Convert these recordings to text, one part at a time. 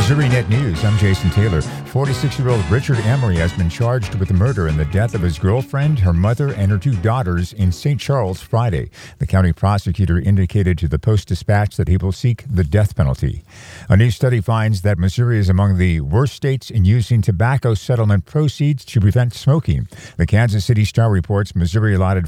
Missouri Net News, I'm Jason Taylor. 46-year-old Richard Emery has been charged with the murder and the death of his girlfriend, her mother, and her two daughters in St. Charles Friday. The county prosecutor indicated to the Post-Dispatch that he will seek the death penalty. A new study finds that Missouri is among the worst states in using tobacco settlement proceeds to prevent smoking. The Kansas City Star reports Missouri allotted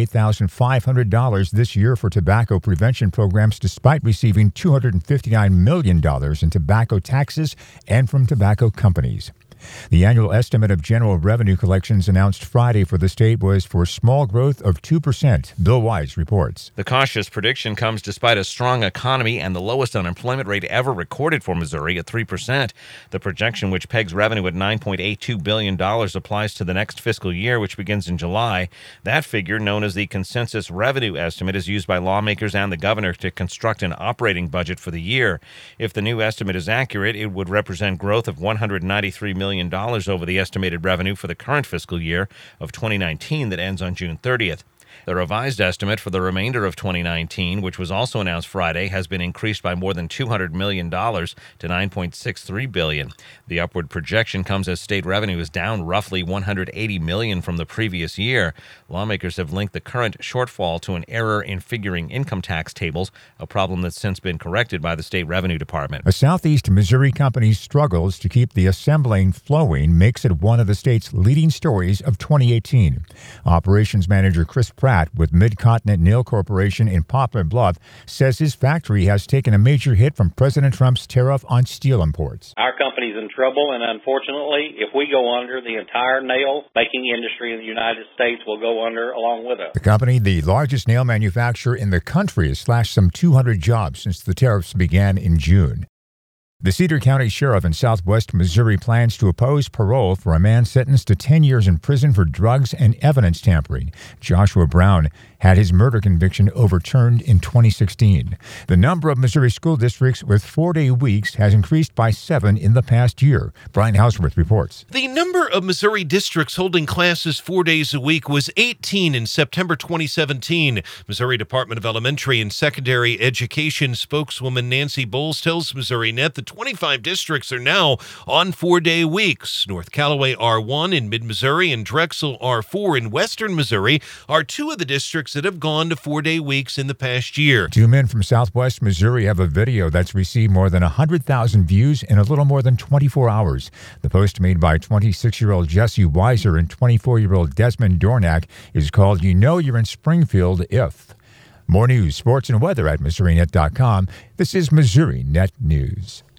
$48,500 this year for tobacco prevention programs despite receiving $259 million in tobacco taxes and from tobacco companies. The annual estimate of general revenue collections announced Friday for the state was for small growth of 2%. Bill Wise reports. The cautious prediction comes despite a strong economy and the lowest unemployment rate ever recorded for Missouri at 3%. The projection, which pegs revenue at $9.82 billion, applies to the next fiscal year, which begins in July. That figure, known as the consensus revenue estimate, is used by lawmakers and the governor to construct an operating budget for the year. If the new estimate is accurate, it would represent growth of $193 million over the estimated revenue for the current fiscal year of 2019 that ends on June 30th. The revised estimate for the remainder of 2019, which was also announced Friday, has been increased by more than $200 million to $9.63 billion. The upward projection comes as state revenue is down roughly $180 million from the previous year. Lawmakers have linked the current shortfall to an error in figuring income tax tables, a problem that's since been corrected by the state revenue department. A Southeast Missouri company's struggles to keep the assembling flowing makes it one of the state's leading stories of 2018. Operations manager Chris Pratt with Mid-Continent Nail Corporation in Poplar Bluff says his factory has taken a major hit from President Trump's tariff on steel imports. Our company's in trouble, and unfortunately, if we go under, the entire nail-making industry in the United States will go under along with us. The company, the largest nail manufacturer in the country, has slashed some 200 jobs since the tariffs began in June. The Cedar County Sheriff in southwest Missouri plans to oppose parole for a man sentenced to 10 years in prison for drugs and evidence tampering. Joshua Brown had his murder conviction overturned in 2016. The number of Missouri school districts with 4-day weeks has increased by 7 in the past year. Brian Houseworth reports. The number of Missouri districts holding classes 4 days a week was 18 in September 2017. Missouri Department of Elementary and Secondary Education spokeswoman Nancy Bowles tells Missouri Net that 25 districts are now on 4-day weeks. North Callaway R1 in mid-Missouri and Drexel R4 in western Missouri are two of the districts that have gone to 4-day weeks in the past year. Two men from southwest Missouri have a video that's received more than 100,000 views in a little more than 24 hours. The post made by 26-year-old Jesse Weiser and 24-year-old Desmond Dornack is called You Know You're in Springfield If. More news, sports, and weather at MissouriNet.com. This is Missouri Net News.